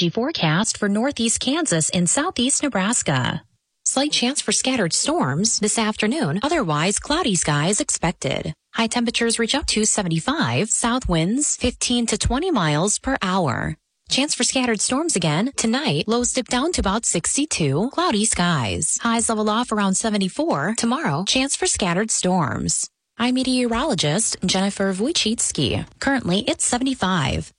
forecast for northeast Kansas and southeast Nebraska. Slight chance for scattered storms this afternoon. Otherwise, cloudy skies expected. High temperatures reach up to 75. South winds 15 to 20 miles per hour. Chance for scattered storms again. Tonight, lows dip down to about 62. Cloudy skies. Highs level off around 74. Tomorrow, chance for scattered storms. I'm meteorologist Jennifer Wojcicki. Currently, it's 75.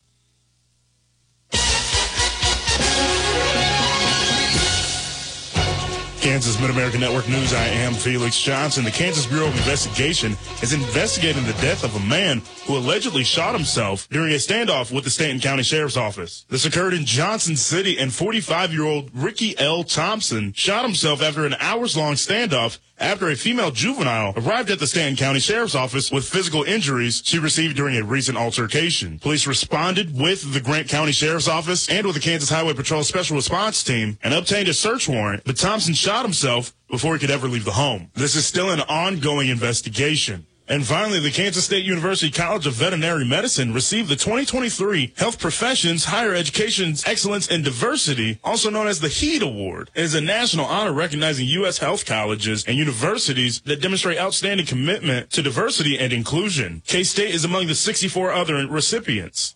Kansas Mid-American Network News, I am Felix Johnson. The Kansas Bureau of Investigation is investigating the death of a man who allegedly shot himself during a standoff with the Stanton County Sheriff's Office. This occurred in Johnson City, and 45-year-old Ricky L. Thompson shot himself after an hours-long standoff after a female juvenile arrived at the Stanton County Sheriff's Office with physical injuries she received during a recent altercation. Police responded with the Grant County Sheriff's Office and with the Kansas Highway Patrol Special Response Team and obtained a search warrant, but Thompson shot himself before he could ever leave the home. This is still an ongoing investigation. And finally, the Kansas State University College of Veterinary Medicine received the 2023 Health Professions Higher Education's Excellence in Diversity, also known as the HEED Award. It is a national honor recognizing U.S. health colleges and universities that demonstrate outstanding commitment to diversity and inclusion. K-State is among the 64 other recipients.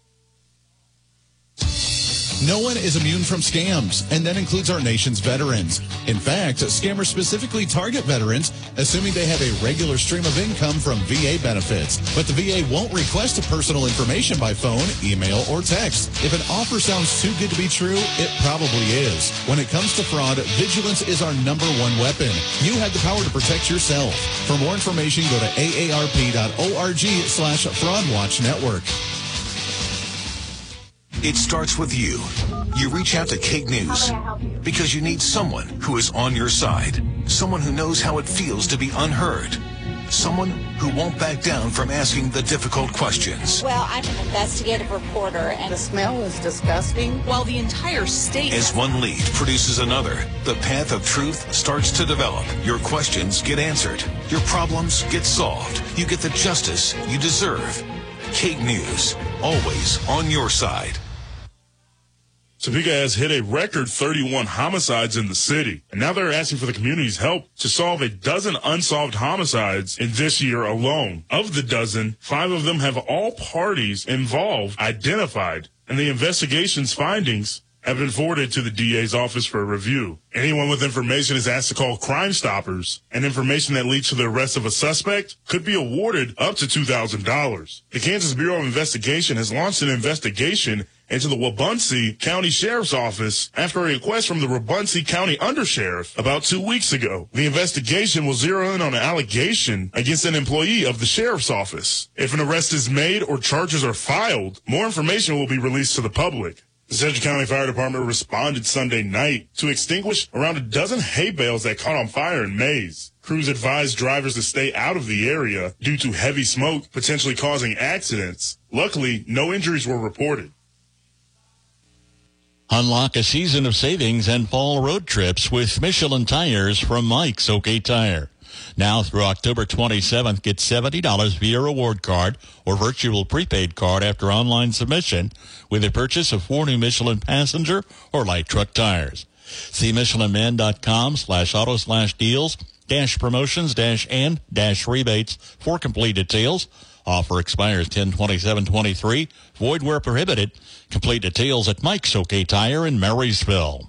No one is immune from scams, and that includes our nation's veterans. In fact, scammers specifically target veterans, assuming they have a regular stream of income from VA benefits. But the VA won't request personal information by phone, email, or text. If an offer sounds too good to be true, it probably is. When it comes to fraud, vigilance is our #1 weapon. You have the power to protect yourself. For more information, go to aarp.org/fraudwatchnetwork. It starts with you. You reach out to Kate News because you need someone who is on your side, someone who knows how it feels to be unheard, someone who won't back down from asking the difficult questions. Well, I'm an investigative reporter, and the smell is disgusting. While the entire state... As one lead produces another, the path of truth starts to develop. Your questions get answered. Your problems get solved. You get the justice you deserve. Kate News, always on your side. Topeka has hit a record 31 homicides in the city, and now they're asking for the community's help to solve a dozen unsolved homicides in this year alone. Of the dozen, 5 of them have all parties involved identified, and the investigation's findings have been forwarded to the DA's office for review. Anyone with information is asked to call Crime Stoppers, and information that leads to the arrest of a suspect could be awarded up to $2,000. The Kansas Bureau of Investigation has launched an investigation into the Wabaunsee County Sheriff's Office after a request from the Wabaunsee County Undersheriff about 2 weeks ago. The investigation will zero in on an allegation against an employee of the Sheriff's Office. If an arrest is made or charges are filed, more information will be released to the public. The Central County Fire Department responded Sunday night to extinguish around a dozen hay bales that caught on fire in Mays. Crews advised drivers to stay out of the area due to heavy smoke potentially causing accidents. Luckily, no injuries were reported. Unlock a season of savings and fall road trips with Michelin tires from Mike's OK Tire. Now through October 27th, get $70 via reward card or virtual prepaid card after online submission with a purchase of 4 new Michelin passenger or light truck tires. See MichelinMan.com/autos/deals-promotions-and-rebates for complete details. Offer expires 10/27/23. Void where prohibited. Complete details at Mike's OK Tire in Marysville.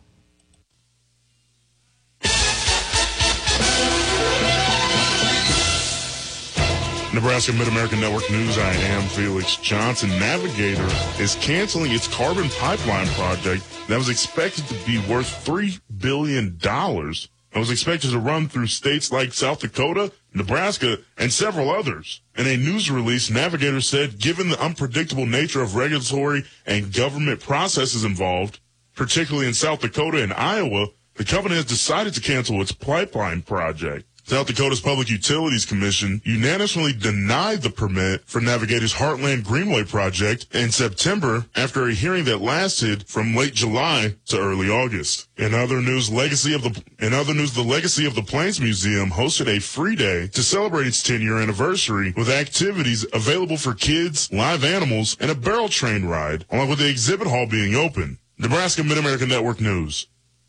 Nebraska Mid-American Network News, I am Felix Johnson. Navigator is canceling its carbon pipeline project that was expected to be worth $3 billion. It was expected to run through states like South Dakota, Nebraska, and several others. In a news release, Navigator said, given the unpredictable nature of regulatory and government processes involved, particularly in South Dakota and Iowa, the company has decided to cancel its pipeline project. South Dakota's Public Utilities Commission unanimously denied the permit for Navigator's Heartland Greenway project in September after a hearing that lasted from late July to early August. In other news, the Legacy of the Plains Museum hosted a free day to celebrate its 10-year anniversary with activities available for kids, live animals, and a barrel train ride, along with the exhibit hall being open. Nebraska Mid-America Network News.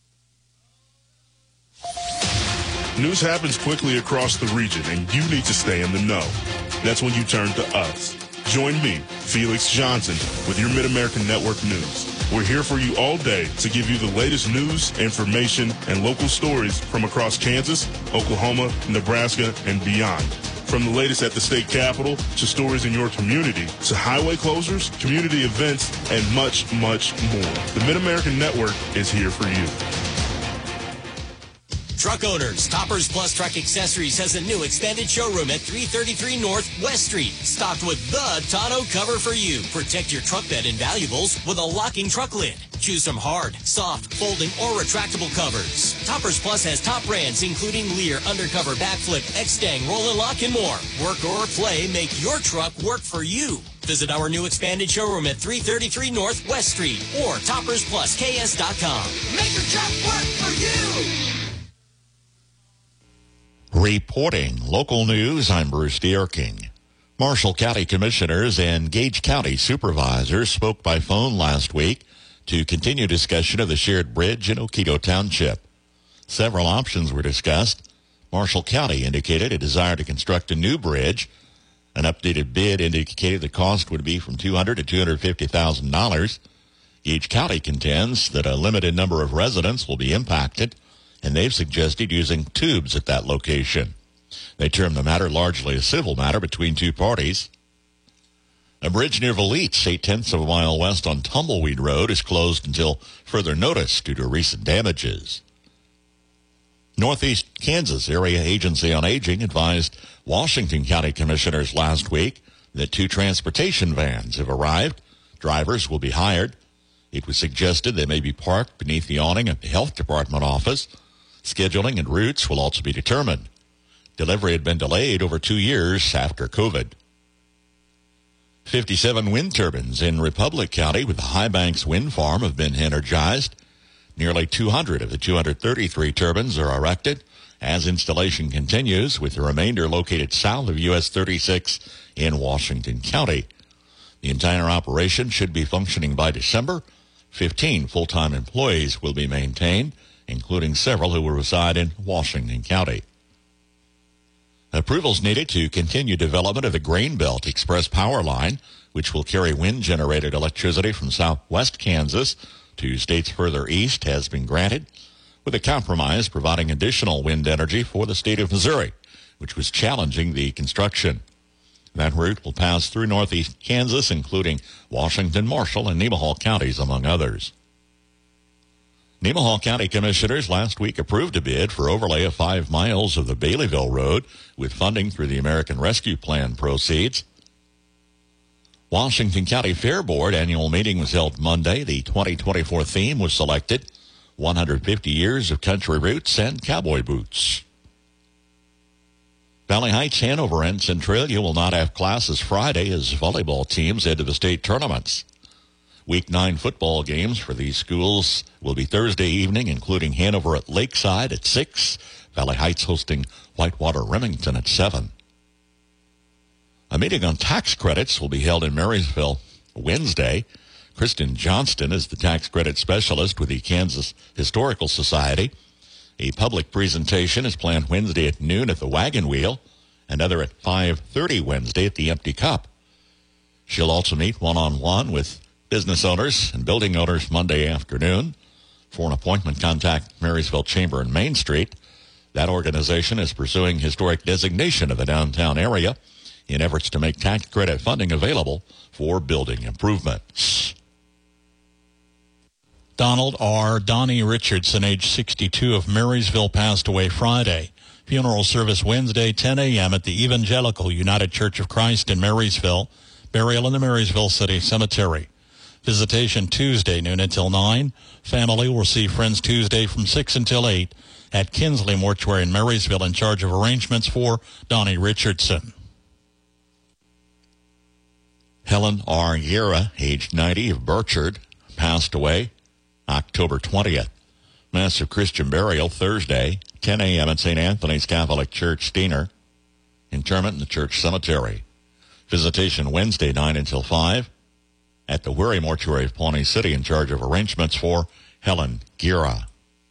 News happens quickly across the region, and you need to stay in the know. That's when you turn to us. Join me, Felix Johnson, with your Mid-American Network News. We're here for you all day to give you the latest news, information, and local stories from across Kansas, Oklahoma, Nebraska, and beyond. From the latest at the state capitol to stories in your community to highway closures, community events, and much, much more. The Mid-American Network is here for you. Truck owners, Toppers Plus Truck Accessories has a new expanded showroom at 333 North West Street, stocked with the tonneau cover for you. Protect your truck bed and valuables with a locking truck lid. Choose from hard, soft, folding, or retractable covers. Toppers Plus has top brands including Lear, Undercover, Backflip, X-Stang, Roll and Lock, and more. Work or play, make your truck work for you. Visit our new expanded showroom at 333 North West Street or toppersplusks.com. Make your truck work for you. Reporting local news, I'm Bruce Dierking. Marshall County Commissioners and Gage County Supervisors spoke by phone last week to continue discussion of the shared bridge in Oquito Township. Several options were discussed. Marshall County indicated a desire to construct a new bridge. An updated bid indicated the cost would be from $200,000 to $250,000. Gage County contends that a limited number of residents will be impacted, and they've suggested using tubes at that location. They term the matter largely a civil matter between two parties. A bridge near Vlietz, 0.8 of a mile west on Tumbleweed Road, is closed until further notice due to recent damages. Northeast Kansas Area Agency on Aging advised Washington County Commissioners last week that 2 transportation vans have arrived. Drivers will be hired. It was suggested they may be parked beneath the awning at the Health Department office. Scheduling and routes will also be determined. Delivery had been delayed over 2 years after COVID. 57 wind turbines in Republic County with the High Banks Wind Farm have been energized. Nearly 200 of the 233 turbines are erected as installation continues, with the remainder located south of US 36 in Washington County. The entire operation should be functioning by December. 15 full-time employees will be maintained, including several who will reside in Washington County. Approvals needed to continue development of the Grain Belt Express Power Line, which will carry wind-generated electricity from southwest Kansas to states further east, has been granted, with a compromise providing additional wind energy for the state of Missouri, which was challenging the construction. That route will pass through northeast Kansas, including Washington, Marshall, and Nemaha counties, among others. Nemaha County Commissioners last week approved a bid for overlay of 5 miles of the Baileyville Road with funding through the American Rescue Plan proceeds. Washington County Fair Board annual meeting was held Monday. The 2024 theme was selected, 150 Years of Country Roots and Cowboy Boots. Valley Heights, Hanover, and Centralia will not have classes Friday as volleyball teams head to the state tournaments. Week 9 football games for these schools will be Thursday evening, including Hanover at Lakeside at 6, Valley Heights hosting Whitewater Remington at 7. A meeting on tax credits will be held in Marysville Wednesday. Kristen Johnston is the tax credit specialist with the Kansas Historical Society. A public presentation is planned Wednesday at noon at the Wagon Wheel, another at 5:30 Wednesday at the Empty Cup. She'll also meet one-on-one with business owners and building owners Monday afternoon. For an appointment, contact Marysville Chamber and Main Street. That organization is pursuing historic designation of the downtown area in efforts to make tax credit funding available for building improvements. Donald R. Donnie Richardson, age 62, of Marysville, passed away Friday. Funeral service Wednesday, 10 a.m. at the Evangelical United Church of Christ in Marysville. Burial in the Marysville City Cemetery. Visitation Tuesday, noon until 9. Family will see friends Tuesday from 6 until 8 at Kinsley Mortuary in Marysville, in charge of arrangements for Donnie Richardson. Helen R. Guerra, age 90, of Burchard, passed away October 20th. Mass of Christian burial Thursday, 10 a.m. at St. Anthony's Catholic Church, Steiner. Interment in the church cemetery. Visitation Wednesday, 9 until 5 at the Weary Mortuary of Pawnee City in charge of arrangements for Helen Gira.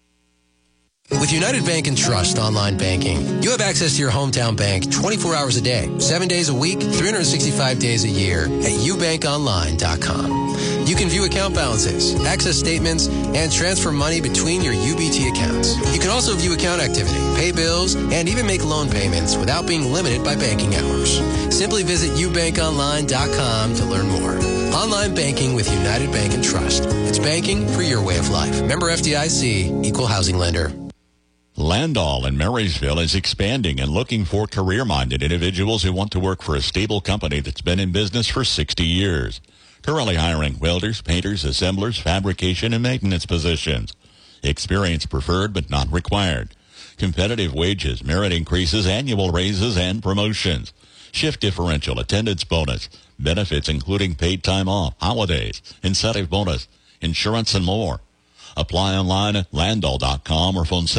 With United Bank and Trust online banking, you have access to your hometown bank 24 hours a day, 7 days a week, 365 days a year at ubankonline.com. You can view account balances, access statements, and transfer money between your UBT accounts. You can also view account activity, pay bills, and even make loan payments without being limited by banking hours. Simply visit ubankonline.com to learn more. Online banking with United Bank and Trust. It's banking for your way of life. Member FDIC, Equal Housing Lender. Landall in Marysville is expanding and looking for career-minded individuals who want to work for a stable company that's been in business for 60 years. Currently hiring welders, painters, assemblers, fabrication, and maintenance positions. Experience preferred but not required. Competitive wages, merit increases, annual raises, and promotions. Shift differential, attendance bonus, benefits including paid time off, holidays, incentive bonus, insurance, and more. Apply online at Landall.com or phone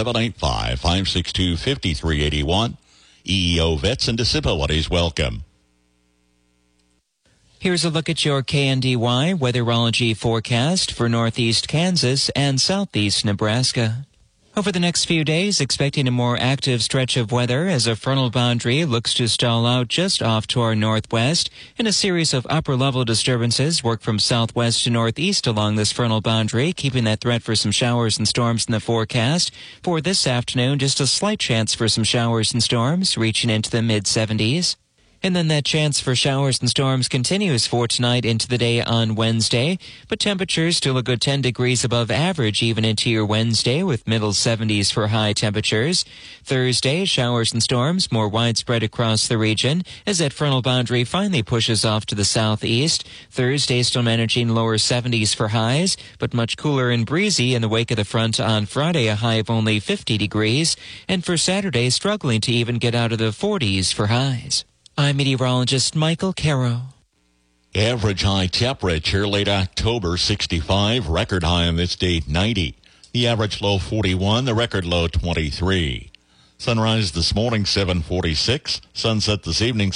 785-562-5381. EEO vets and disabilities welcome. Here's a look at your KNDY weatherology forecast for northeast Kansas and southeast Nebraska. Over the next few days, expecting a more active stretch of weather as a frontal boundary looks to stall out just off to our northwest, and a series of upper-level disturbances work from southwest to northeast along this frontal boundary, keeping that threat for some showers and storms in the forecast. For this afternoon, just a slight chance for some showers and storms, reaching into the mid-70s. And then that chance for showers and storms continues for tonight into the day on Wednesday, but temperatures still a good 10 degrees above average even into your Wednesday with middle 70s for high temperatures. Thursday, showers and storms more widespread across the region as that frontal boundary finally pushes off to the southeast. Thursday still managing lower 70s for highs, but much cooler and breezy in the wake of the front on Friday, a high of only 50 degrees. And for Saturday, struggling to even get out of the 40s for highs. I'm meteorologist Michael Caro. Average high temperature late October 65, record high on this date 90. The average low 41, the record low 23. Sunrise this morning 7:46, sunset this evening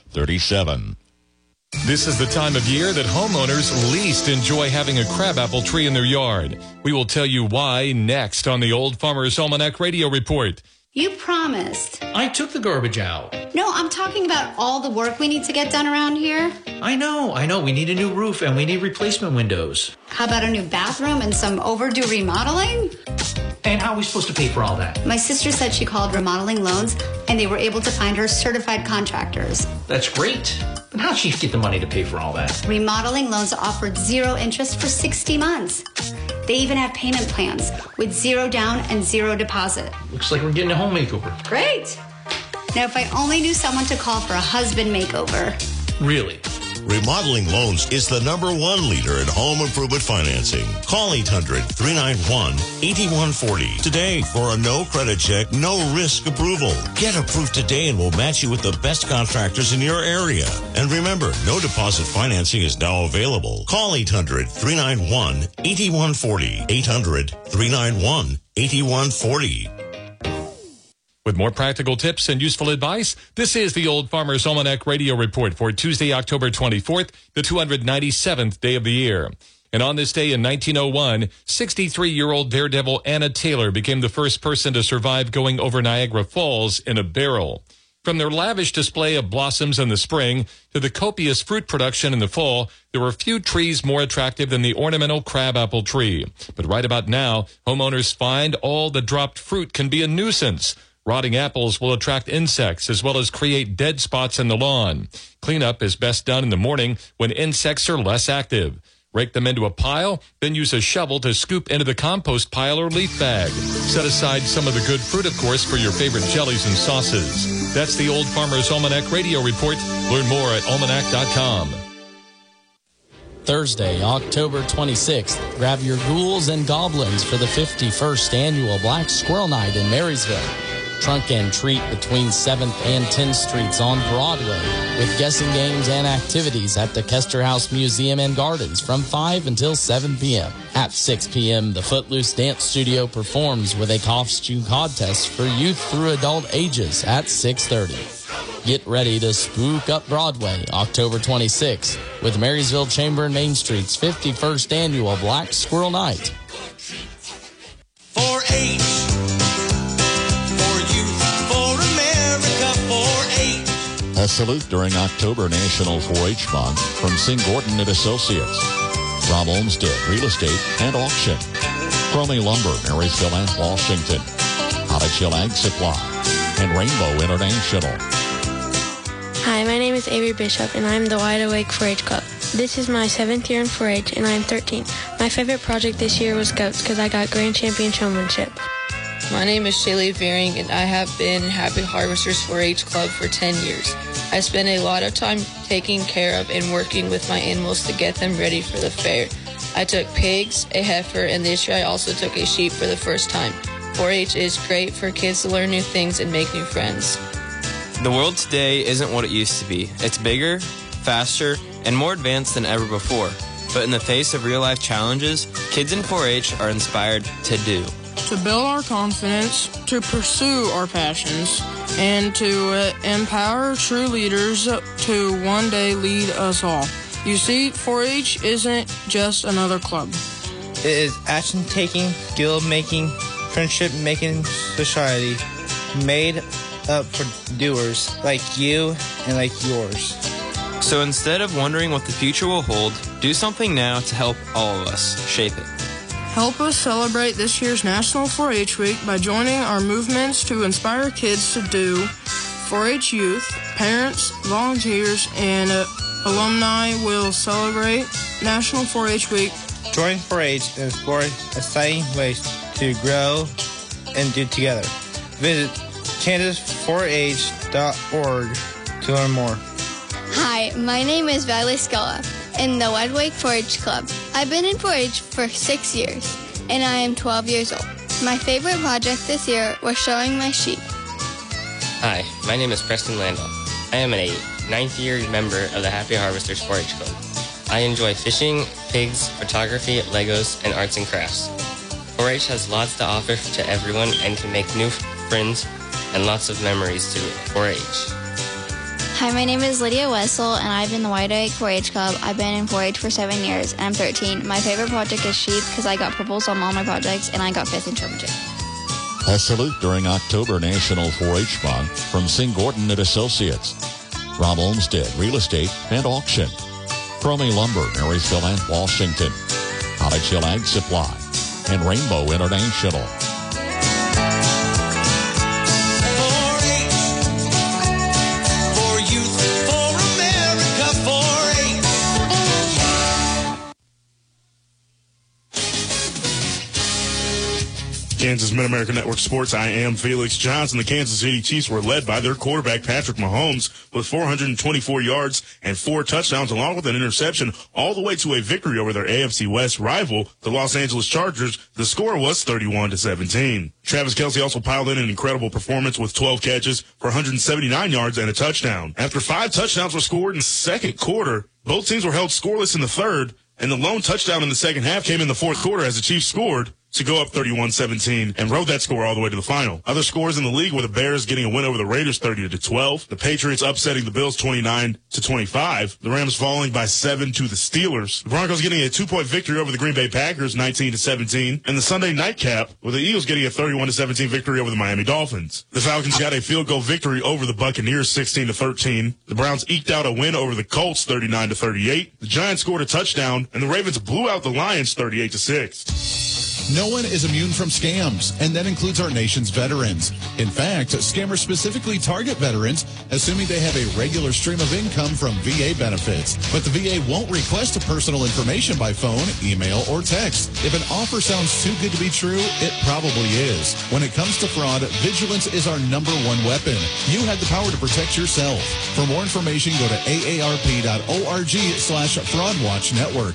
6:37. This is the time of year that homeowners least enjoy having a crabapple tree in their yard. We will tell you why next on the Old Farmer's Almanac Radio Report. You promised. I took the garbage out. No, I'm talking about all the work we need to get done around here. I know. We need a new roof and we need replacement windows. How about a new bathroom and some overdue remodeling? And how are we supposed to pay for all that? My sister said she called Remodeling Loans and they were able to find her certified contractors. That's great. But how'd she get the money to pay for all that? Remodeling Loans offered 0 interest for 60 months. They even have payment plans with 0 down and 0 deposit. Looks like we're getting a home makeover. Great. Now, if I only knew someone to call for a husband makeover. Really? Remodeling Loans is the #1 leader in home improvement financing. Call 800-391-8140 today for a no credit check, no risk approval. Get approved today and we'll match you with the best contractors in your area. And remember, no deposit financing is now available. Call 800-391-8140. 800-391-8140. With more practical tips and useful advice, this is the Old Farmer's Almanac Radio Report for Tuesday, October 24th, the 297th day of the year. And on this day in 1901, 63-year-old daredevil Anna Taylor became the first person to survive going over Niagara Falls in a barrel. From their lavish display of blossoms in the spring to the copious fruit production in the fall, there were few trees more attractive than the ornamental crabapple tree. But right about now, homeowners find all the dropped fruit can be a nuisance. Rotting apples will attract insects as well as create dead spots in the lawn. Cleanup is best done in the morning when insects are less active. Rake them into a pile, then use a shovel to scoop into the compost pile or leaf bag. Set aside some of the good fruit, of course, for your favorite jellies and sauces. That's the Old Farmer's Almanac Radio Report. Learn more at almanac.com. Thursday, October 26th, grab your ghouls and goblins for the 51st Annual Black Squirrel Night in Marysville. Trunk and treat between 7th and 10th Streets on Broadway with guessing games and activities at the Kester House Museum and Gardens from 5 until 7 p.m. At 6 p.m., the Footloose Dance Studio performs with a costume contest for youth through adult ages at 6:30. Get ready to spook up Broadway October 26th with Marysville Chamber and Main Street's 51st Annual Black Squirrel Night. 4-H, for youth, for America, 4-H. A salute during October National 4-H Month from Sing Gordon and Associates, Rob Olmsted Real Estate and Auction, Cromie Lumber, Marysville and Washington, Cottage Hill Ag Supply, and Rainbow International. Hi, my name is Avery Bishop, and I'm the Wide Awake 4-H Club. This is my 7th year in 4-H, and I'm 13. My favorite project this year was goats because I got grand champion showmanship. My name is Shaylee Veering, and I have been Happy Harvesters 4-H Club for 10 years. I spend a lot of time taking care of and working with my animals to get them ready for the fair. I took pigs, a heifer, and this year I also took a sheep for the first time. 4-H is great for kids to learn new things and make new friends. The world today isn't what it used to be. It's bigger, faster, and more advanced than ever before. But in the face of real-life challenges, kids in 4-H are inspired to do. To build our confidence, to pursue our passions, and to empower true leaders to one day lead us all. You see, 4-H isn't just another club. It is action-taking, skill-making, friendship-making society made up for doers like you and like yours. So instead of wondering what the future will hold, do something now to help all of us shape it. Help us celebrate this year's National 4-H Week by joining our movements to inspire kids to do. 4-H youth, parents, volunteers, and alumni will celebrate National 4-H Week. Join 4-H and explore exciting ways to grow and do together. Visit kansas4h.org to learn more. Hi, my name is Valerie Scala in the Wide Awake 4-H Club. I've been in 4-H for 6 years, and I am 12 years old. My favorite project this year was showing my sheep. Hi, my name is Preston Landau. I am a 9th year member of the Happy Harvesters 4-H Club. I enjoy fishing, pigs, photography, Legos, and arts and crafts. 4-H has lots to offer to everyone and can make new friends and lots of memories to 4-H. Hi, my name is Lydia Wessel, and I've been in the Wide Awake 4-H Club. I've been in 4-H for 7 years, and I'm 13. My favorite project is sheep because I got purples on all my projects, and I got 5th in showmanship. A salute during October National 4-H Month from Sing Gordon and Associates, Rob Olmsted Real Estate and Auction, Cromie Lumber, Marysville and Washington, Cottage Hill Ag Supply, and Rainbow International. Kansas Mid-America Network Sports. I am Felix Johnson. The Kansas City Chiefs were led by their quarterback, Patrick Mahomes, with 424 yards and 4 touchdowns, along with an interception, all the way to a victory over their AFC West rival, the Los Angeles Chargers. The score was 31-17. Travis Kelce also piled in an incredible performance with 12 catches for 179 yards and a touchdown. After 5 touchdowns were scored in the second quarter, both teams were held scoreless in the third, and the lone touchdown in the second half came in the fourth quarter as the Chiefs scored to go up 31-17 and rode that score all the way to the final. Other scores in the league were the Bears getting a win over the Raiders 30-12, the Patriots upsetting the Bills 29-25, the Rams falling by 7 to the Steelers, the Broncos getting a 2-point victory over the Green Bay Packers 19-17, and the Sunday nightcap with the Eagles getting a 31-17 victory over the Miami Dolphins. The Falcons got a field goal victory over the Buccaneers 16-13. The Browns eked out a win over the Colts 39-38. The Giants scored a touchdown, and the Ravens blew out the Lions 38-6. No one is immune from scams, and that includes our nation's veterans. In fact, scammers specifically target veterans, assuming they have a regular stream of income from VA benefits. But the VA won't request personal information by phone, email, or text. If an offer sounds too good to be true, it probably is. When it comes to fraud, vigilance is our #1 weapon. You have the power to protect yourself. For more information, go to aarp.org/fraudwatchnetwork.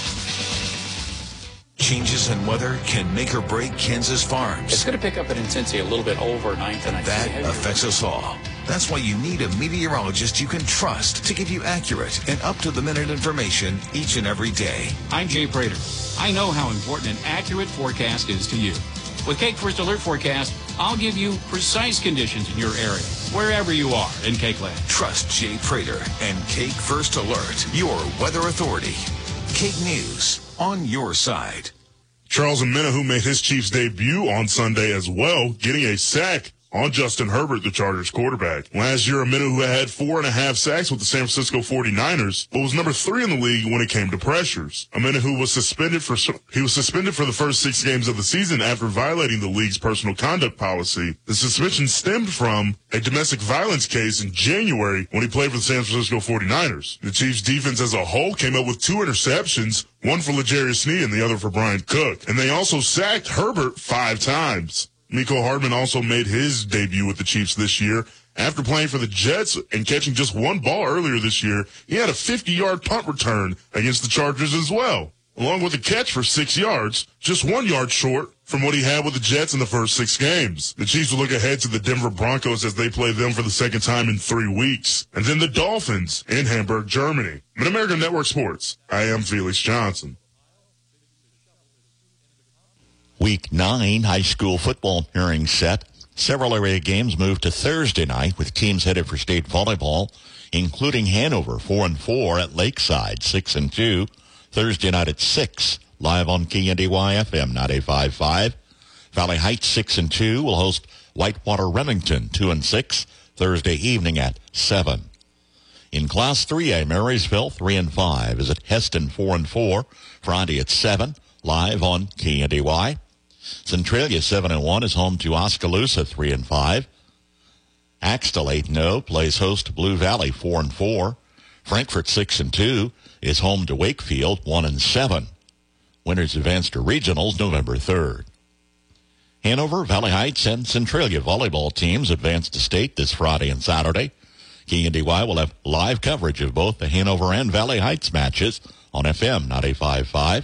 Changes in weather can make or break Kansas farms. It's going to pick up in intensity a little bit overnight tonight. That affects us all. That's why you need a meteorologist you can trust to give you accurate and up-to-the-minute information each and every day. I'm Jay Prater. I know how important an accurate forecast is to you. With Cake First Alert Forecast, I'll give you precise conditions in your area, wherever you are in Cake Land. Trust Jay Prater and Cake First Alert, your weather authority. Cake News, on your side. Charles Omenihu made his Chiefs debut on Sunday as well, getting a sack on Justin Herbert, the Chargers quarterback. Last year, Omenihu had 4.5 sacks with the San Francisco 49ers, but was number 3 in the league when it came to pressures. Omenihu was suspended for the first 6 games of the season after violating the league's personal conduct policy. The suspension stemmed from a domestic violence case in January when he played for the San Francisco 49ers. The Chiefs' defense as a whole came up with 2 interceptions, one for L'Jarius Sneed and the other for Brian Cook. And they also sacked Herbert 5 times. Mecole Hardman also made his debut with the Chiefs this year. After playing for the Jets and catching just 1 ball earlier this year, he had a 50-yard punt return against the Chargers as well, along with a catch for 6 yards, just 1 yard short from what he had with the Jets in the first 6 games. The Chiefs will look ahead to the Denver Broncos as they play them for the second time in 3 weeks, and then the Dolphins in Hamburg, Germany. Mid-America Network Sports, I am Felix Johnson. Week 9 high school football hearing set. Several area games moved to Thursday night with teams headed for state volleyball, including Hanover 4-4 at Lakeside 6-2. Thursday night at 6, live on KNDY FM 98.5. Valley Heights 6-2 will host Whitewater Remington 2-6 Thursday evening at 7. In Class 3A, Marysville 3-5 is at Heston 4-4 Friday at 7, live on KNDY. Centralia 7-1 is home to Oskaloosa 3-5. Axtell 8-0 plays host to Blue Valley 4-4. Frankfort 6-2 is home to Wakefield 1-7. Winners advance to regionals November 3rd. Hanover, Valley Heights, and Centralia volleyball teams advance to state this Friday and Saturday. KNDY will have live coverage of both the Hanover and Valley Heights matches on FM 98.5.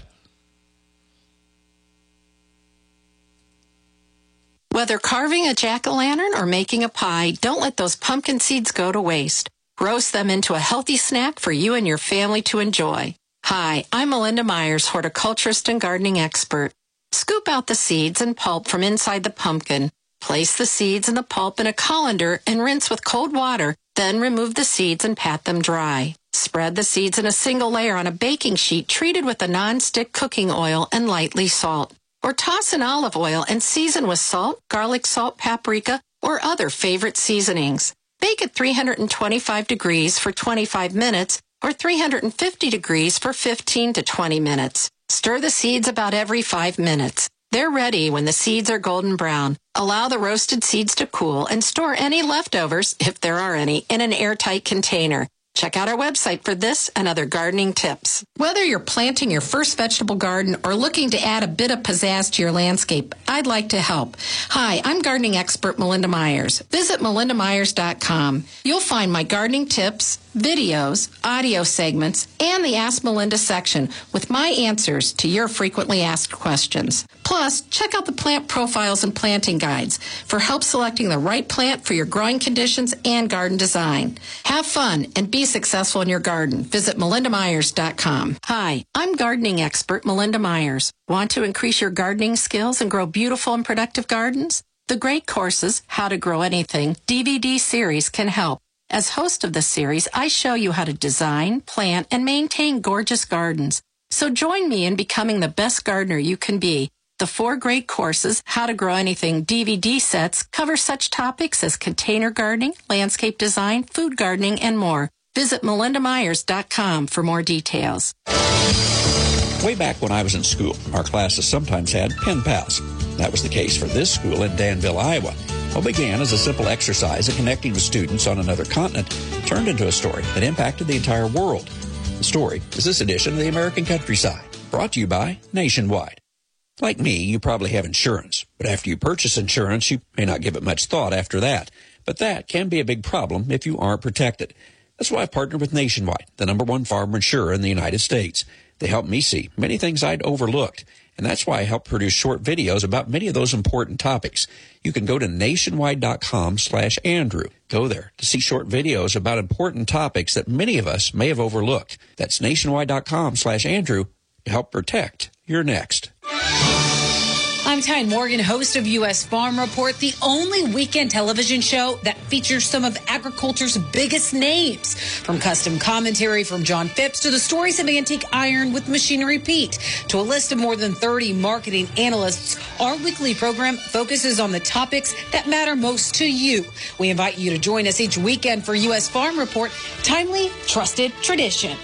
Whether carving a jack-o'-lantern or making a pie, don't let those pumpkin seeds go to waste. Roast them into a healthy snack for you and your family to enjoy. Hi, I'm Melinda Myers, horticulturist and gardening expert. Scoop out the seeds and pulp from inside the pumpkin. Place the seeds and the pulp in a colander and rinse with cold water, then remove the seeds and pat them dry. Spread the seeds in a single layer on a baking sheet treated with a non-stick cooking oil and lightly salt. Or toss in olive oil and season with salt, garlic salt, paprika, or other favorite seasonings. Bake at 325 degrees for 25 minutes or 350 degrees for 15 to 20 minutes. Stir the seeds about every 5 minutes. They're ready when the seeds are golden brown. Allow the roasted seeds to cool and store any leftovers, if there are any, in an airtight container. Check out our website for this and other gardening tips. Whether you're planting your first vegetable garden or looking to add a bit of pizzazz to your landscape, I'd like to help. Hi, I'm gardening expert Melinda Myers. Visit melindamyers.com. You'll find my gardening tips, videos, audio segments, and the Ask Melinda section with my answers to your frequently asked questions. Plus, check out the plant profiles and planting guides for help selecting the right plant for your growing conditions and garden design. Have fun and be successful in your garden. Visit melindamyers.com. Hi, I'm gardening expert Melinda Myers. Want to increase your gardening skills and grow beautiful and productive gardens? The Great Courses, How to Grow Anything DVD series can help. As host of the series, I show you how to design, plant, and maintain gorgeous gardens. So join me in becoming the best gardener you can be. The 4 Great Courses, How to Grow Anything DVD sets cover such topics as container gardening, landscape design, food gardening, and more. Visit melindamyers.com for more details. Way back when I was in school, our classes sometimes had pen pals. That was the case for this school in Danville, Iowa. What began as a simple exercise in connecting with students on another continent turned into a story that impacted the entire world. The story is this edition of the American Countryside, brought to you by Nationwide. Like me, you probably have insurance, but after you purchase insurance, you may not give it much thought after that. But that can be a big problem if you aren't protected. That's why I partnered with Nationwide, the #1 farmer insurer in the United States. They helped me see many things I'd overlooked, and that's why I help produce short videos about many of those important topics. You can go to nationwide.com/Andrew. Go there to see short videos about important topics that many of us may have overlooked. That's nationwide.com/Andrew to help protect your next. I'm Tyne Morgan, host of U.S. Farm Report, the only weekend television show that features some of agriculture's biggest names. From custom commentary from John Phipps to the stories of antique iron with Machinery Pete to a list of more than 30 marketing analysts, our weekly program focuses on the topics that matter most to you. We invite you to join us each weekend for U.S. Farm Report, timely, trusted tradition.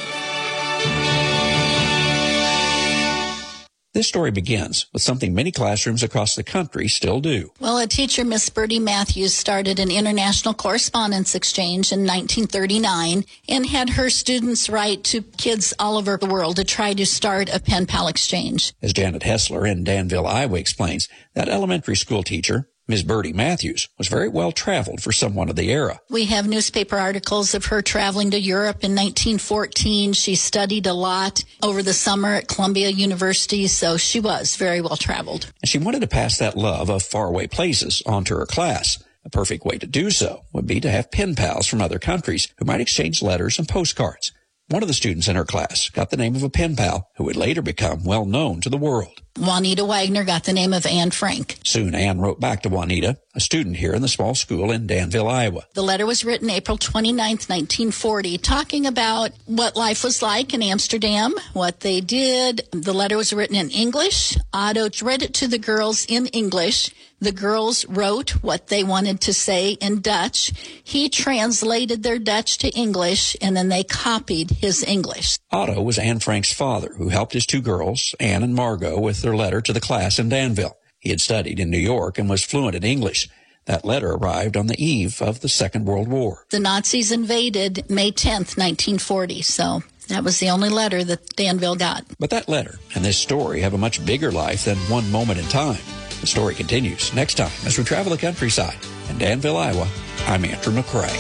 This story begins with something many classrooms across the country still do. Well, a teacher, Miss Bertie Matthews, started an international correspondence exchange in 1939 and had her students write to kids all over the world to try to start a pen pal exchange. As Janet Hessler in Danville, Iowa explains, that elementary school teacher, Ms. Bertie Matthews, was very well traveled for someone of the era. We have newspaper articles of her traveling to Europe in 1914. She studied a lot over the summer at Columbia University, so she was very well traveled. And she wanted to pass that love of faraway places on to her class. A perfect way to do so would be to have pen pals from other countries who might exchange letters and postcards. One of the students in her class got the name of a pen pal who would later become well known to the world. Juanita Wagner got the name of Anne Frank. Soon Anne wrote back to Juanita, a student here in the small school in Danville, Iowa. The letter was written April 29th, 1940, talking about what life was like in Amsterdam, what they did. The letter was written in English. Otto read it to the girls in English. The girls wrote what they wanted to say in Dutch. He translated their Dutch to English, and then they copied his English. Otto was Anne Frank's father, who helped his two girls, Anne and Margot, with their letter to the class in Danville. He had studied in New York and was fluent in English. That letter arrived on the eve of the Second World War. The Nazis invaded May 10th, 1940, so that was the only letter that Danville got. But that letter and this story have a much bigger life than one moment in time. The story continues next time as we travel the countryside. In Danville, Iowa, I'm Andrew McCrae.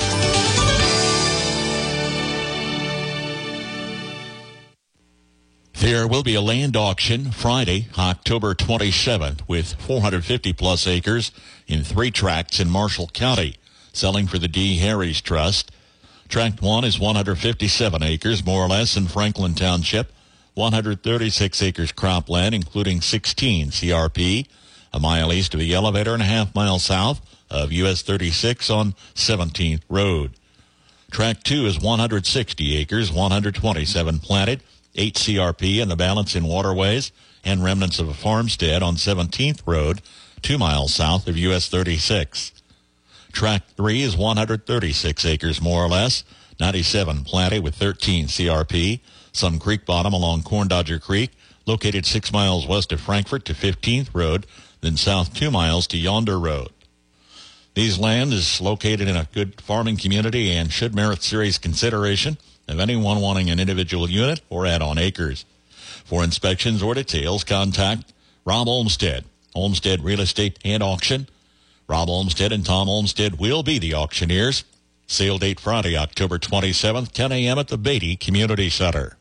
There will be a land auction Friday, October 27th, with 450-plus acres in 3 tracts in Marshall County, selling for the D. Harris Trust. Tract 1 is 157 acres, more or less, in Franklin Township, 136 acres cropland, including 16 CRP, a mile east of the elevator and a half mile south of US 36 on 17th Road. Tract 2 is 160 acres, 127 planted, 8 CRP, and the balance in waterways and remnants of a farmstead on 17th Road, 2 miles south of US 36. Tract 3 is 136 acres, more or less, 97 planted with 13 CRP, some creek bottom along Corn Dodger Creek, located 6 miles west of Frankfort to 15th Road, then south 2 miles to Yonder Road. These land is located in a good farming community and should merit serious consideration of anyone wanting an individual unit or add-on acres. For inspections or details, contact Rob Olmsted, Olmsted Real Estate and Auction. Rob Olmsted and Tom Olmsted will be the auctioneers. Sale date Friday, October 27th, 10 a.m. at the Beatty Community Center.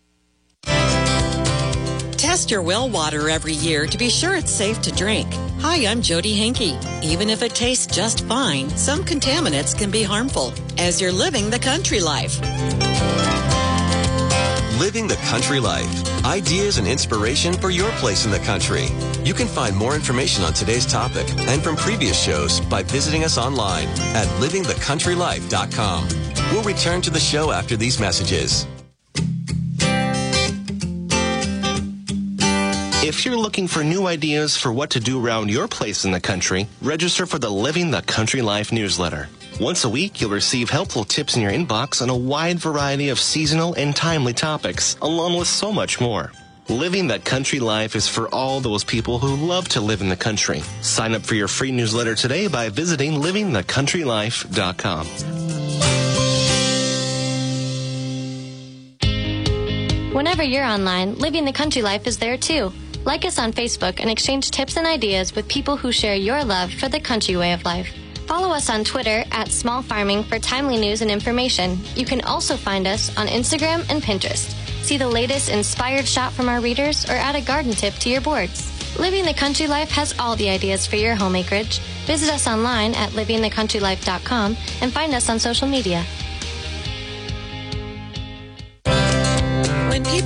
Test your well water every year to be sure it's safe to drink. Hi, I'm Jody Henke. Even if it tastes just fine, some contaminants can be harmful, as you're living the country life. Living the Country Life. Ideas and inspiration for your place in the country. You can find more information on today's topic and from previous shows by visiting us online at livingthecountrylife.com. We'll return to the show after these messages. If you're looking for new ideas for what to do around your place in the country, register for the Living the Country Life newsletter. Once a week, you'll receive helpful tips in your inbox on a wide variety of seasonal and timely topics, along with so much more. Living the Country Life is for all those people who love to live in the country. Sign up for your free newsletter today by visiting livingthecountrylife.com. Whenever you're online, Living the Country Life is there too. Like us on Facebook and exchange tips and ideas with people who share your love for the country way of life. Follow us on Twitter at Small Farming for timely news and information. You can also find us on Instagram and Pinterest. See the latest inspired shot from our readers or add a garden tip to your boards. Living the Country Life has all the ideas for your home acreage. Visit us online at livingthecountrylife.com and find us on social media. When people on public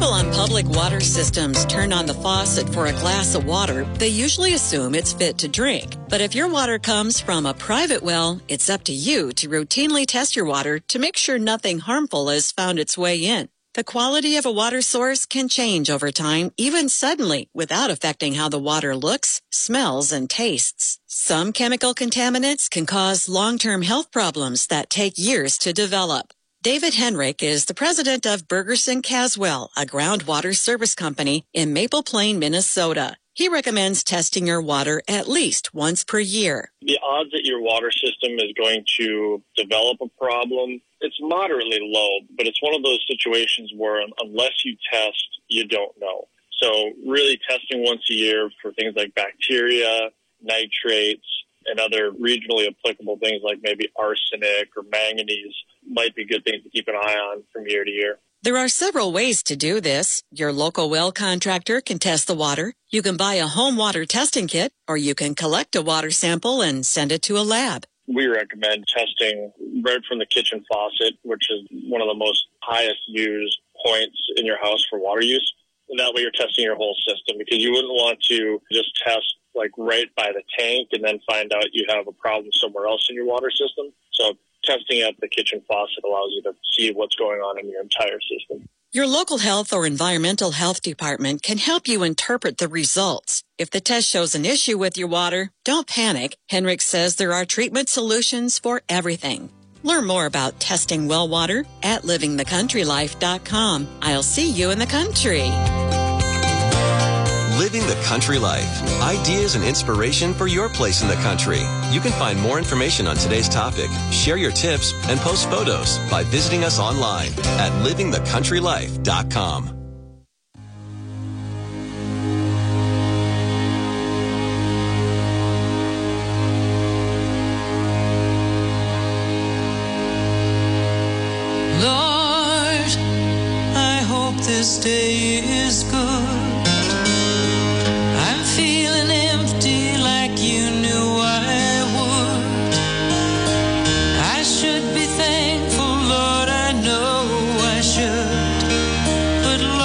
public water systems turn on the faucet for a glass of water, they usually assume it's fit to drink. But if your water comes from a private well, it's up to you to routinely test your water to make sure nothing harmful has found its way in. The quality of a water source can change over time, even suddenly, without affecting how the water looks, smells, and tastes. Some chemical contaminants can cause long-term health problems that take years to develop. David Henrik is the president of Bergerson Caswell, a groundwater service company in Maple Plain, Minnesota. He recommends testing your water at least once per year. The odds that your water system is going to develop a problem, it's moderately low, but it's one of those situations where unless you test, you don't know. So really testing once a year for things like bacteria, nitrates, and other regionally applicable things like maybe arsenic or manganese might be good things to keep an eye on from year to year. There are several ways to do this. Your local well contractor can test the water. You can buy a home water testing kit, or you can collect a water sample and send it to a lab. We recommend testing right from the kitchen faucet, which is one of the most highest used points in your house for water use. And that way you're testing your whole system, because you wouldn't want to just test like right by the tank and then find out you have a problem somewhere else in your water system. So testing at the kitchen faucet allows you to see what's going on in your entire system. Your local health or environmental health department can help you interpret the results. If the test shows an issue with your water, don't panic. Henrik says there are treatment solutions for everything. Learn more about testing well water at livingthecountrylife.com. I'll see you in the country. Living the Country Life. Ideas and inspiration for your place in the country. You can find more information on today's topic, share your tips, and post photos by visiting us online at livingthecountrylife.com. Lord, I hope this day is good. I'm feeling empty like you knew I would. I should be thankful, Lord, I know I should. But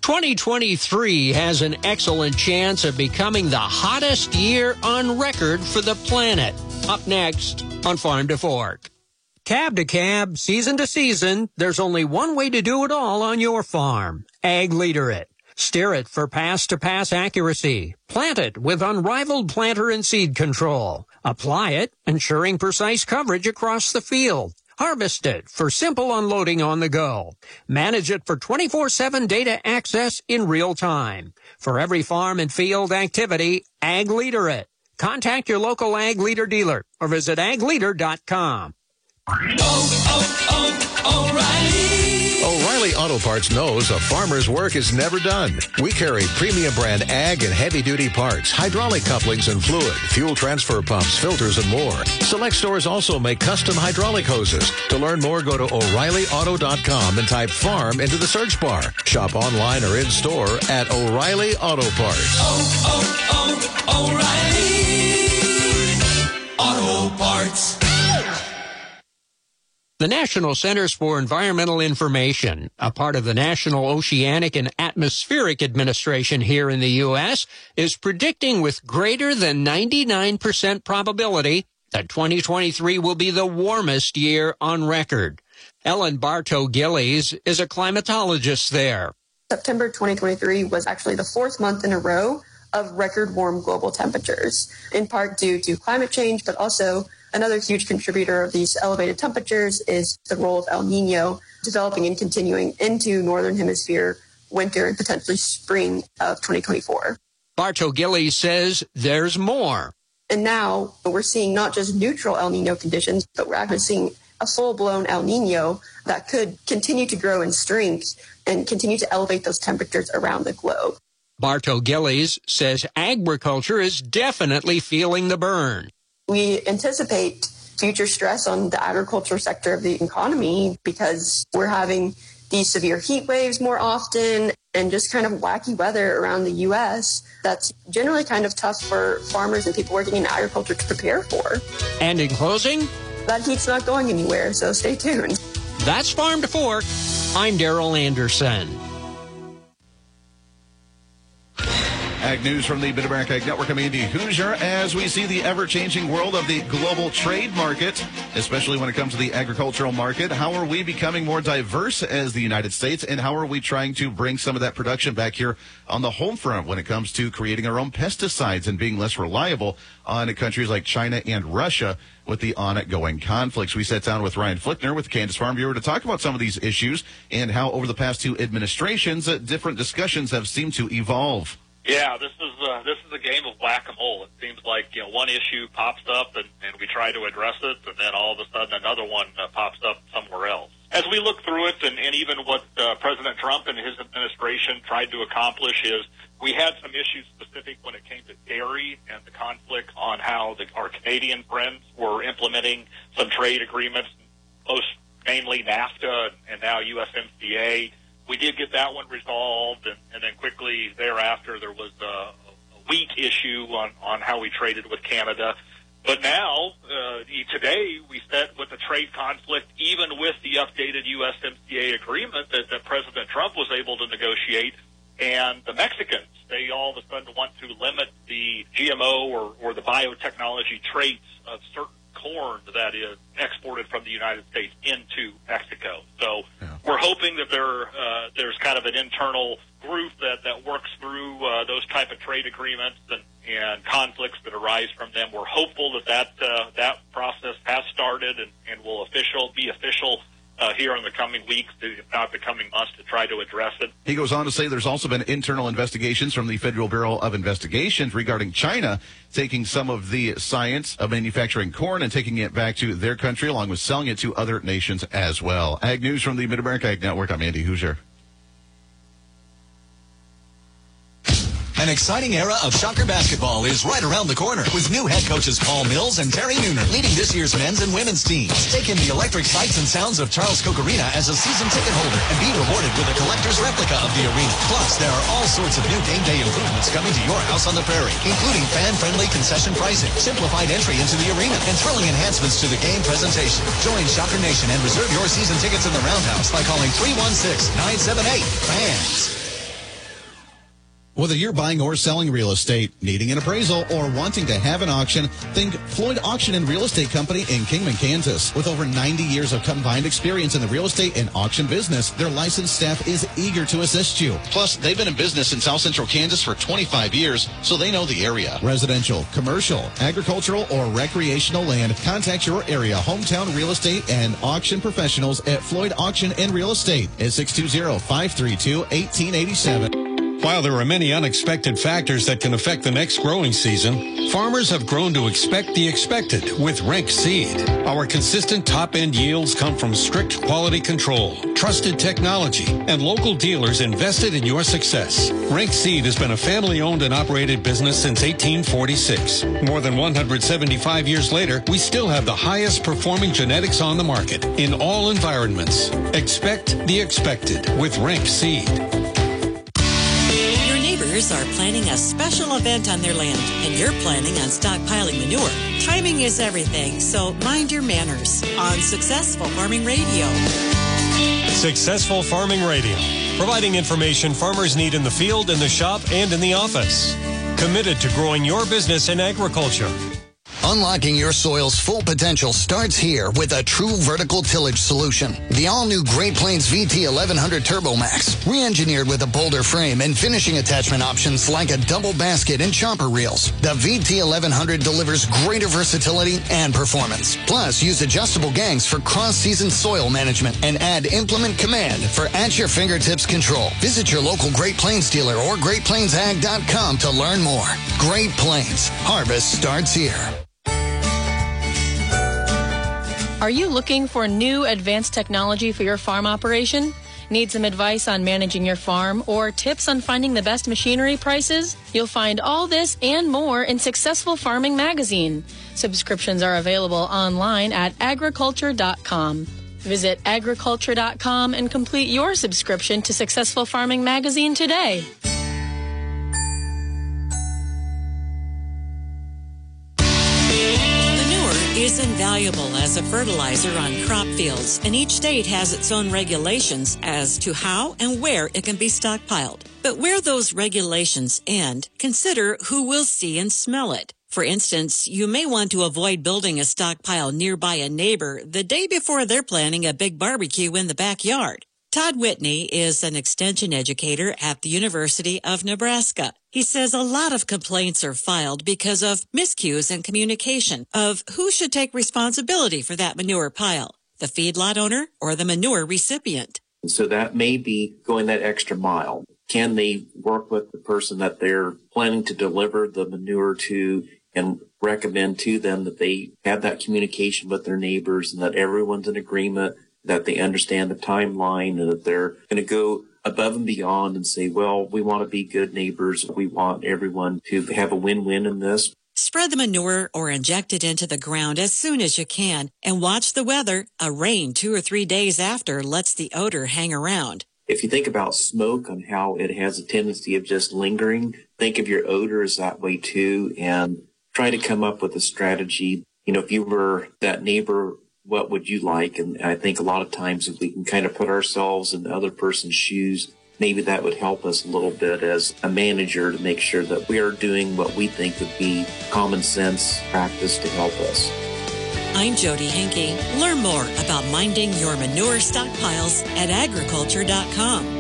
2023 has an excellent chance of becoming the hottest year on record for the planet. Up next on Farm to Fork. Cab to cab, season to season, there's only one way to do it all on your farm. Ag Leader it. Steer it for pass-to-pass accuracy. Plant it with unrivaled planter and seed control. Apply it, ensuring precise coverage across the field. Harvest it for simple unloading on the go. Manage it for 24/7 data access in real time. For every farm and field activity, Ag Leader it. Contact your local Ag Leader dealer or visit agleader.com. O'Reilly Auto Parts knows a farmer's work is never done. We carry premium brand ag and heavy-duty parts, hydraulic couplings and fluid, fuel transfer pumps, filters, and more. Select stores also make custom hydraulic hoses. To learn more, go to O'ReillyAuto.com and type farm into the search bar. Shop online or in-store at O'Reilly Auto Parts. O'Reilly Auto Parts. The National Centers for Environmental Information, a part of the National Oceanic and Atmospheric Administration here in the U.S., is predicting with greater than 99% probability that 2023 will be the warmest year on record. Ellen Bartow-Gillies is a climatologist there. September 2023 was actually the fourth month in a row of record warm global temperatures, in part due to climate change, but also another huge contributor of these elevated temperatures is the role of El Nino developing and continuing into Northern Hemisphere winter and potentially spring of 2024. Bartow-Gillies says there's more. And now we're seeing not just neutral El Nino conditions, but we're actually seeing a full-blown El Nino that could continue to grow in strength and continue to elevate those temperatures around the globe. Bartow-Gillies says agriculture is definitely feeling the burn. We anticipate future stress on the agriculture sector of the economy because we're having these severe heat waves more often and just kind of wacky weather around the U.S. that's generally kind of tough for farmers and people working in agriculture to prepare for. And in closing, that heat's not going anywhere, so stay tuned. That's Farm to Fork. I'm Daryl Anderson. Ag News from the Mid-America Ag Network. I'm Andy Hoosier. As we see the ever-changing world of the global trade market, especially when it comes to the agricultural market, how are we becoming more diverse as the United States, and how are we trying to bring some of that production back here on the home front when it comes to creating our own pesticides and being less reliable on countries like China and Russia with the ongoing conflicts? We sat down with Ryan Flickner with Kansas Farm Bureau to talk about some of these issues and how over the past two administrations, different discussions have seemed to evolve. Yeah, this is a game of whack-a-mole. It seems like one issue pops up and we try to address it, and then all of a sudden another one pops up somewhere else. As we look through it, and even what President Trump and his administration tried to accomplish is we had some issues specific when it came to dairy and the conflict on how our Canadian friends were implementing some trade agreements, most mainly NAFTA and now USMCA. We did get that one resolved, and then quickly thereafter there was a wheat issue on how we traded with Canada. But now, today, we set with the trade conflict, even with the updated USMCA agreement that President Trump was able to negotiate, and the Mexicans, they all of a sudden want to limit the GMO or the biotechnology traits of certain corn that is exported from the United States into Mexico. So we're hoping that there's kind of an internal group that works through those type of trade agreements and conflicts that arise from them. We're hopeful that process has started and will be official here in the coming weeks, if not the coming months, to try to address it. He goes on to say there's also been internal investigations from the Federal Bureau of Investigations regarding China taking some of the science of manufacturing corn and taking it back to their country, along with selling it to other nations as well. Ag News from the Mid-America Ag Network. I'm Andy Hoosier. An exciting era of Shocker basketball is right around the corner with new head coaches Paul Mills and Terry Nooner leading this year's men's and women's teams. Take in the electric sights and sounds of Charles Koch Arena as a season ticket holder and be rewarded with a collector's replica of the arena. Plus, there are all sorts of new game day improvements coming to your house on the prairie, including fan-friendly concession pricing, simplified entry into the arena, and thrilling enhancements to the game presentation. Join Shocker Nation and reserve your season tickets in the Roundhouse by calling 316-978-FANS. Whether you're buying or selling real estate, needing an appraisal, or wanting to have an auction, think Floyd Auction and Real Estate Company in Kingman, Kansas. With over 90 years of combined experience in the real estate and auction business, their licensed staff is eager to assist you. Plus, they've been in business in South Central Kansas for 25 years, so they know the area. Residential, commercial, agricultural, or recreational land, contact your area hometown real estate and auction professionals at Floyd Auction and Real Estate at 620-532-1887. While there are many unexpected factors that can affect the next growing season, farmers have grown to expect the expected with Renk Seed. Our consistent top-end yields come from strict quality control, trusted technology, and local dealers invested in your success. Renk Seed has been a family-owned and operated business since 1846. More than 175 years later, we still have the highest performing genetics on the market in all environments. Expect the expected with Renk Seed. Are planning a special event on their land, and you're planning on stockpiling manure. Timing is everything, so mind your manners on Successful Farming Radio. Successful Farming Radio, providing information farmers need in the field, in the shop, and in the office. Committed to growing your business in agriculture. Unlocking your soil's full potential starts here with a true vertical tillage solution. The all-new Great Plains VT 1100 Turbo Max, re-engineered with a bolder frame and finishing attachment options like a double basket and chopper reels. The VT 1100 delivers greater versatility and performance. Plus, use adjustable gangs for cross-season soil management and add implement command for at-your-fingertips control. Visit your local Great Plains dealer or GreatPlainsAg.com to learn more. Great Plains. Harvest starts here. Are you looking for new advanced technology for your farm operation? Need some advice on managing your farm or tips on finding the best machinery prices? You'll find all this and more in Successful Farming Magazine. Subscriptions are available online at agriculture.com. Visit agriculture.com and complete your subscription to Successful Farming Magazine today. Is invaluable as a fertilizer on crop fields, and each state has its own regulations as to how and where it can be stockpiled. But where those regulations end, consider who will see and smell it. For instance, you may want to avoid building a stockpile nearby a neighbor the day before they're planning a big barbecue in the backyard. Todd Whitney is an extension educator at the University of Nebraska. He says a lot of complaints are filed because of miscues in communication of who should take responsibility for that manure pile, the feedlot owner or the manure recipient. So that may be going that extra mile. Can they work with the person that they're planning to deliver the manure to and recommend to them that they have that communication with their neighbors and that everyone's in agreement, that they understand the timeline, and that they're going to go above and beyond and say, well, we want to be good neighbors. We want everyone to have a win-win in this. Spread the manure or inject it into the ground as soon as you can and watch the weather. A rain 2 or 3 days after lets the odor hang around. If you think about smoke and how it has a tendency of just lingering, think of your odor as that way too, and try to come up with a strategy. You know, if you were that neighbor, what would you like? And I think a lot of times if we can kind of put ourselves in the other person's shoes, maybe that would help us a little bit as a manager to make sure that we are doing what we think would be common sense practice to help us. I'm Jody Henke. Learn more about minding your manure stockpiles at agriculture.com.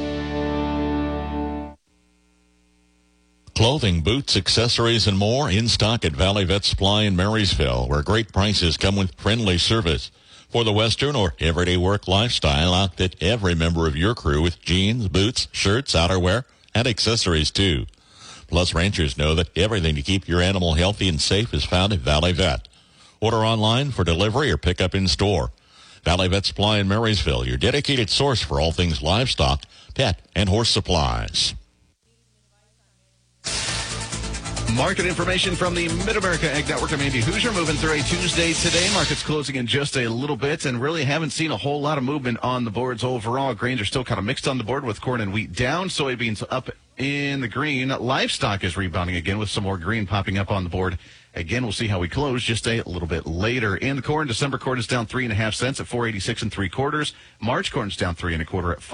Clothing, boots, accessories, and more in stock at Valley Vet Supply in Marysville, where great prices come with friendly service. For the Western or everyday work lifestyle, outfit every member of your crew with jeans, boots, shirts, outerwear, and accessories too. Plus, ranchers know that everything to keep your animal healthy and safe is found at Valley Vet. Order online for delivery or pick up in store. Valley Vet Supply in Marysville, your dedicated source for all things livestock, pet, and horse supplies. Market information from the Mid-America Ag Network. I'm Andy Hoosier, moving through a Tuesday today. Market's closing in just a little bit and really haven't seen a whole lot of movement on the boards overall. Grains are still kind of mixed on the board with corn and wheat down. Soybeans up in the green. Livestock is rebounding again with some more green popping up on the board Again, we'll see how we close just a little bit later. In the corn, December corn is down 3.5 cents at 4.86 3/4. March corn is down 3 1/4 at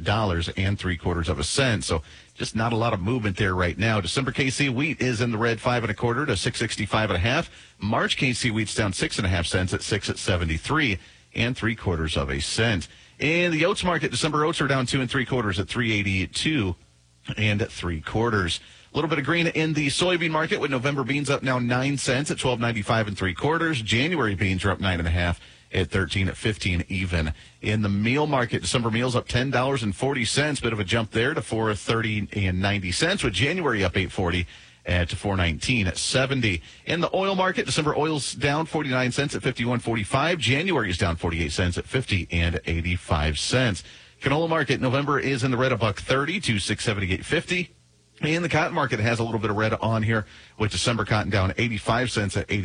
$5.75. So just not a lot of movement there right now. December KC wheat is in the red 5 1/4 to 6.65 1/2. March KC wheat's down 6.5 cents at 6.73 3/4 In the oats market, December oats are down 2 3/4 at 3.82 3/4. A little bit of green in the soybean market with November beans up now 9 cents at 12.95 3/4. January beans are up 9.5 at 13.15 even. In the meal market, December meals up $10.40, bit of a jump there to $4.30 with January up 8.40 to $4.19.70. In the oil market, December oil's down 49 cents at 51.45. January is down 48 cents at 50.85. Canola market, November is in the red $1.30 to $6.78.50. In the cotton market, it has a little bit of red on here with December cotton down 85 cents at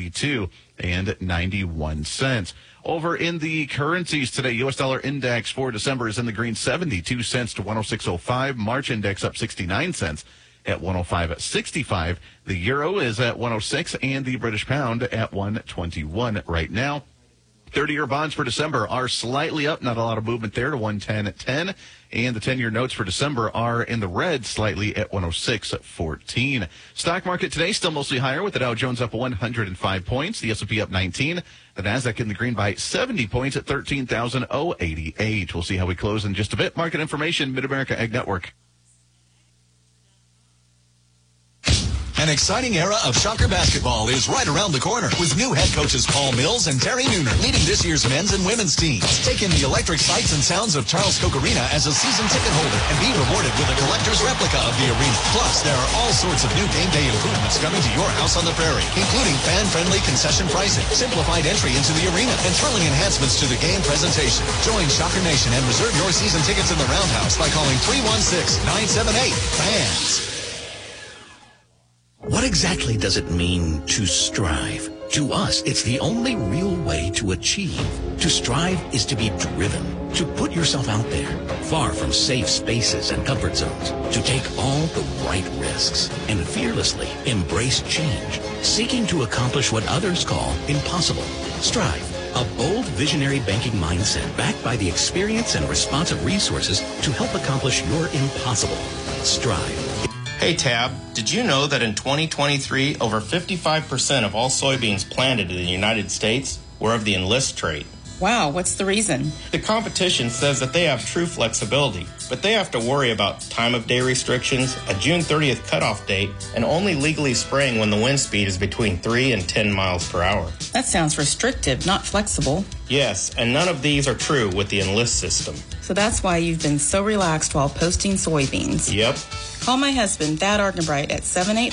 82.91. Over in the currencies today, U.S. dollar index for December is in the green 72 cents to 106.05. March index up 69 cents at 105.65. The euro is at 106 and the British pound at 121 right now. 30-year bonds for December are slightly up, not a lot of movement there, to 110.10. And the 10-year notes for December are in the red slightly at 106.14. Stock market today still mostly higher with the Dow Jones up 105 points, the S&P up 19, the Nasdaq in the green by 70 points at 13,088. We'll see how we close in just a bit. Market information, Mid-America Ag Network. An exciting era of Shocker basketball is right around the corner with new head coaches Paul Mills and Terry Nooner leading this year's men's and women's teams. Take in the electric sights and sounds of Charles Koch Arena as a season ticket holder and be rewarded with a collector's replica of the arena. Plus, there are all sorts of new game day improvements coming to your house on the prairie, including fan-friendly concession pricing, simplified entry into the arena, and thrilling enhancements to the game presentation. Join Shocker Nation and reserve your season tickets in the Roundhouse by calling 316-978-FANS. What exactly does it mean to strive? To us, it's the only real way to achieve. To strive is to be driven, to put yourself out there, far from safe spaces and comfort zones, to take all the right risks and fearlessly embrace change, seeking to accomplish what others call impossible. Strive, a bold, visionary banking mindset backed by the experience and responsive resources to help accomplish your impossible. Strive. Hey Tab, did you know that in 2023, over 55% of all soybeans planted in the United States were of the Enlist trait? Wow, what's the reason? The competition says that they have true flexibility, but they have to worry about time of day restrictions, a June 30th cutoff date, and only legally spraying when the wind speed is between 3 and 10 miles per hour. That sounds restrictive, not flexible. Yes, and none of these are true with the Enlist system. So that's why you've been so relaxed while posting soybeans. Yep. Call my husband, Thad Argenbright, at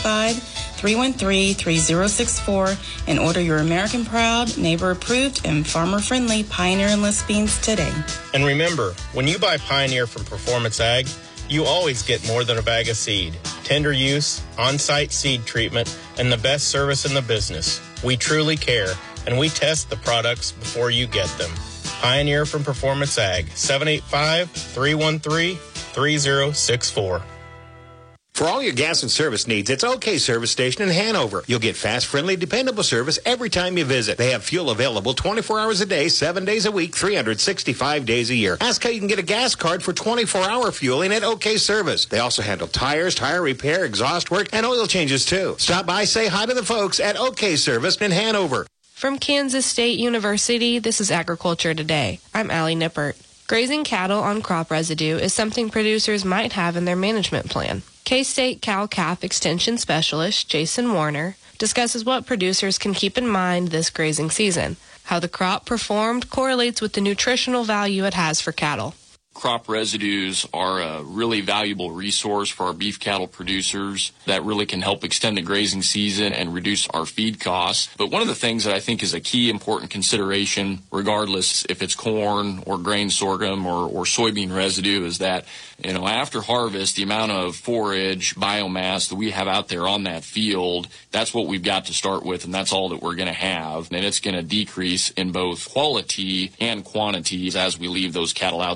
785-313-3064 and order your American Proud, neighbor-approved, and farmer-friendly Pioneer Enlist beans today. And remember, when you buy Pioneer from Performance Ag, you always get more than a bag of seed. Tender use, on-site seed treatment, and the best service in the business. We truly care, and we test the products before you get them. Pioneer from Performance Ag, 785-313-3064. For all your gas and service needs, it's OK Service Station in Hanover. You'll get fast, friendly, dependable service every time you visit. They have fuel available 24 hours a day, 7 days a week, 365 days a year. Ask how you can get a gas card for 24-hour fueling at OK Service. They also handle tires, tire repair, exhaust work, and oil changes too. Stop by, say hi to the folks at OK Service in Hanover. From Kansas State University, this is Agriculture Today. I'm Allie Nippert. Grazing cattle on crop residue is something producers might have in their management plan. K-State Cow-Calf Extension Specialist Jason Warner discusses what producers can keep in mind this grazing season, how the crop performed correlates with the nutritional value it has for cattle. Crop residues are a really valuable resource for our beef cattle producers that really can help extend the grazing season and reduce our feed costs. But one of the things that I think is a key important consideration, regardless if it's corn or grain sorghum or soybean residue, is that, after harvest, the amount of forage biomass that we have out there on that field, that's what we've got to start with, and that's all that we're going to have. And it's going to decrease in both quality and quantity as we leave those cattle out there long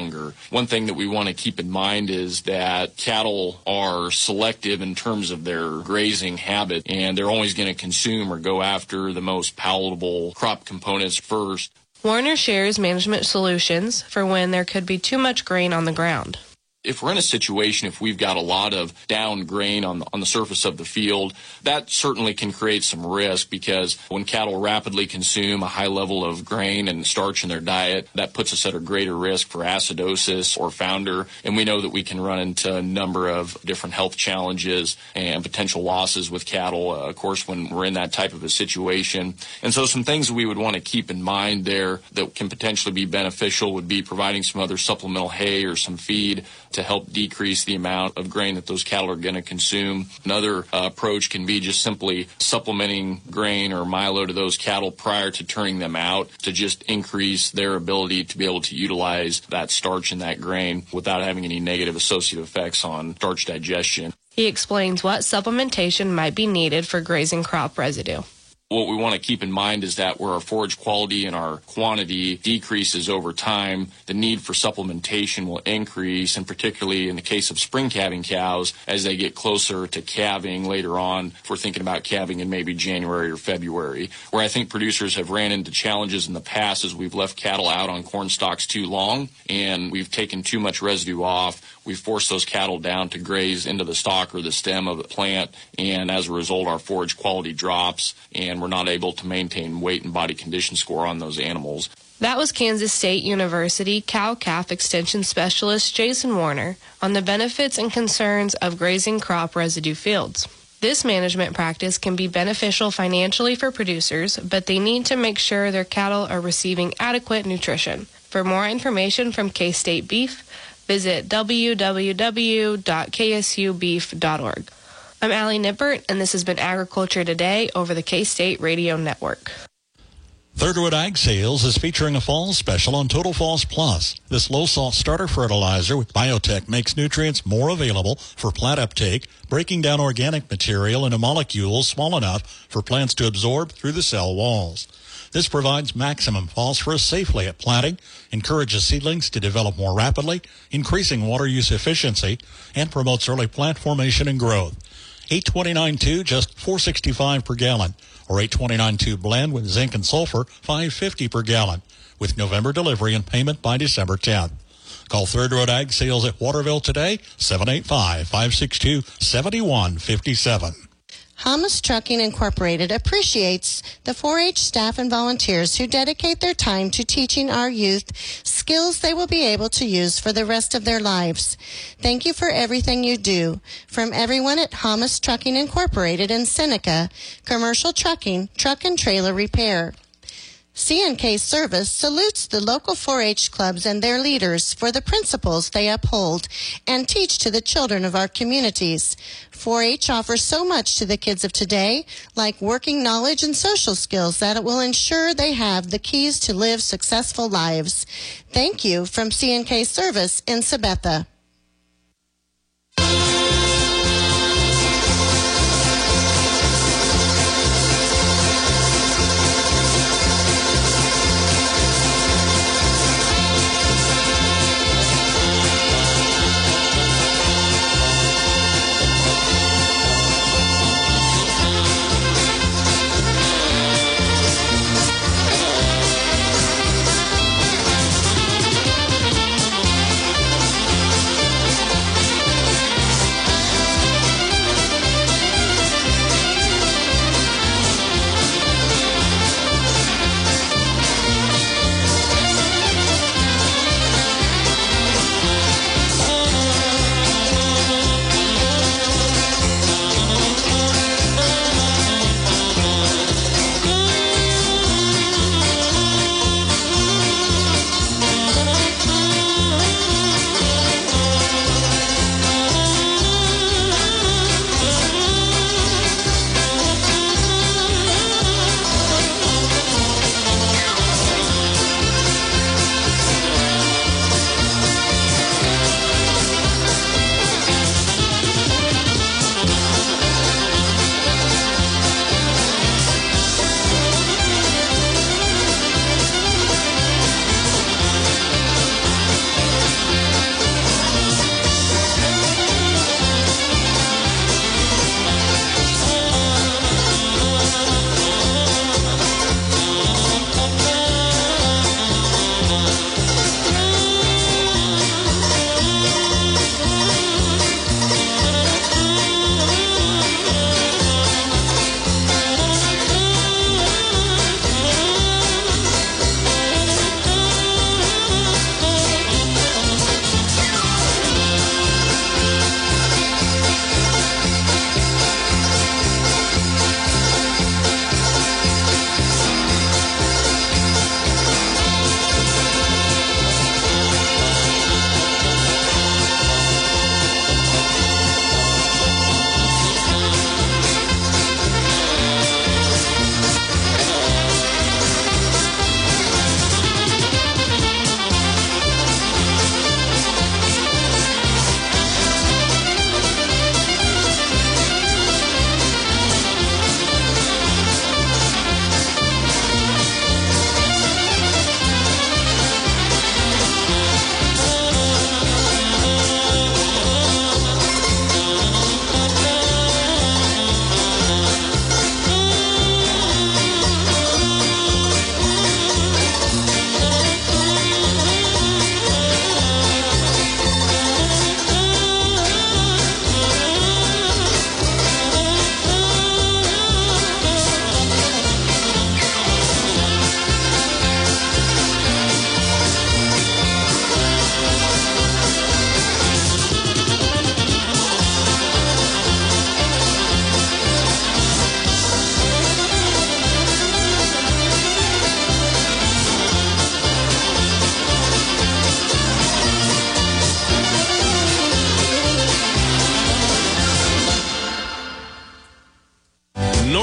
longer. One thing that we want to keep in mind is that cattle are selective in terms of their grazing habit, and they're always going to consume or go after the most palatable crop components first. Warner shares management solutions for when there could be too much grain on the ground. If we're in a situation, if we've got a lot of down grain on the surface of the field, that certainly can create some risk, because when cattle rapidly consume a high level of grain and starch in their diet, that puts us at a greater risk for acidosis or founder. And we know that we can run into a number of different health challenges and potential losses with cattle, of course, when we're in that type of a situation. And so some things that we would want to keep in mind there that can potentially be beneficial would be providing some other supplemental hay or some feed to help decrease the amount of grain that those cattle are going to consume. Another approach can be just simply supplementing grain or milo to those cattle prior to turning them out to just increase their ability to be able to utilize that starch in that grain without having any negative associative effects on starch digestion. He explains what supplementation might be needed for grazing crop residue. What we want to keep in mind is that where our forage quality and our quantity decreases over time, the need for supplementation will increase, and particularly in the case of spring calving cows, as they get closer to calving later on, if we're thinking about calving in maybe January or February, where I think producers have ran into challenges in the past as we've left cattle out on corn stalks too long and we've taken too much residue off. We've forced those cattle down to graze into the stalk or the stem of the plant, and as a result, our forage quality drops, and we're not able to maintain weight and body condition score on those animals. That was Kansas State University cow-calf extension specialist Jason Warner on the benefits and concerns of grazing crop residue fields. This management practice can be beneficial financially for producers, but they need to make sure their cattle are receiving adequate nutrition. For more information from K-State Beef, visit www.ksubeef.org. I'm Allie Nippert, and this has been Agriculture Today over the K-State Radio Network. Third Ag Sales is featuring a fall special on Total Falls Plus. This low-salt starter fertilizer with biotech makes nutrients more available for plant uptake, breaking down organic material into molecules small enough for plants to absorb through the cell walls. This provides maximum phosphorus safely at planting, encourages seedlings to develop more rapidly, increasing water use efficiency, and promotes early plant formation and growth. 829.2, just $4.65 per gallon, or 829.2 blend with zinc and sulfur, $5.50 per gallon, with November delivery and payment by December 10th. Call Third Road Ag Sales at Waterville today, 785-562-7157. Hamas Trucking Incorporated appreciates the 4-H staff and volunteers who dedicate their time to teaching our youth skills they will be able to use for the rest of their lives. Thank you for everything you do. From everyone at Hamas Trucking Incorporated in Seneca, commercial trucking, truck and trailer repair. C&K Service salutes the local 4-H clubs and their leaders for the principles they uphold and teach to the children of our communities. 4-H offers so much to the kids of today, like working knowledge and social skills that it will ensure they have the keys to live successful lives. Thank you from C&K Service in Sabetha.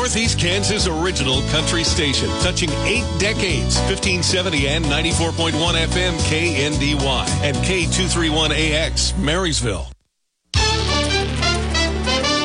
Northeast Kansas original country station, touching 8 decades. 1570 and 94.1 FM KNDY and K231AX, Marysville.